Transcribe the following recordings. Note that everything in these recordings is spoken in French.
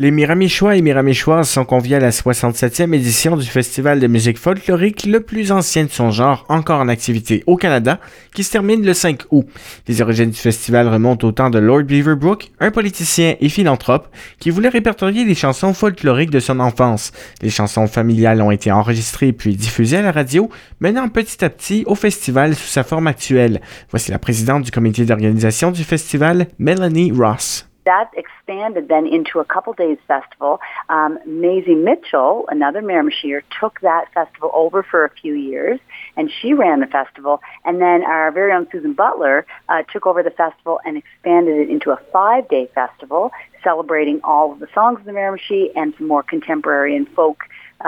Les Miramichois et Miramichoises sont conviés à la 67e édition du festival de musique folklorique le plus ancien de son genre encore en activité au Canada, qui se termine le 5 août. Les origines du festival remontent au temps de Lord Beaverbrook, un politicien et philanthrope qui voulait répertorier les chansons folkloriques de son enfance. Les chansons familiales ont été enregistrées puis diffusées à la radio, menant petit à petit au festival sous sa forme actuelle. Voici la présidente du comité d'organisation du festival, Melanie Ross. That expanded then into a couple days festival. Maisie Mitchell, another Miramichier, took that festival over for a few years, and she ran the festival. And then our very own Susan Butler took over the festival and expanded it into a 5-day festival, celebrating all of the songs of the Miramichi and some more contemporary and folk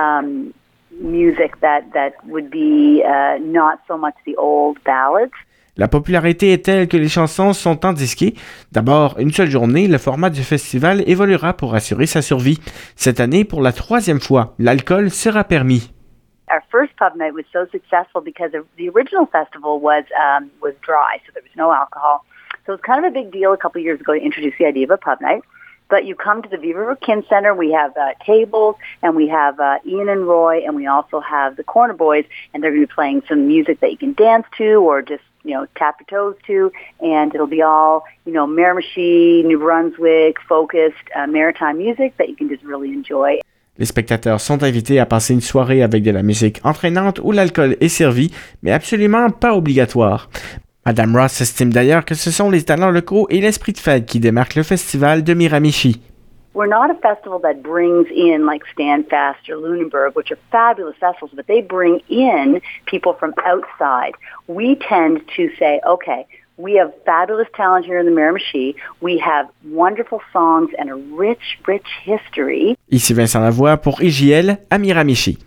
music that would be not so much the old ballads. La popularité est telle que les chansons sont endisquées. D'abord, une seule journée, le format du festival évoluera pour assurer sa survie. Cette année, pour la 3e fois, l'alcool sera permis. Our first pub night was so successful because the original festival was dry, so there was no alcohol. So it was kind of a big deal a couple of years ago to introduce the idea of a pub night. But you come to the Beaverbrook Kin Center, we have tables, and we have Ian and Roy, and we also have the Corner Boys, and they're going to be playing some music that you can dance to or just tap your toes to, and it'll be all, Miramichi, New Brunswick focused maritime music that you can just really enjoy. Les spectateurs sont invités à passer une soirée avec de la musique entraînante où l'alcool est servi, mais absolument pas obligatoire. Madame Ross estime d'ailleurs que ce sont les talents locaux et l'esprit de fête qui démarquent le festival de Miramichi. We're not a festival that brings in like Standfast or Lunenburg, which are fabulous festivals, but they bring in people from outside. We tend to say, okay, we have fabulous talent here in the Miramichi. We have wonderful songs and a rich, rich history. Ici Vincent Lavoie pour IJL à Miramichi.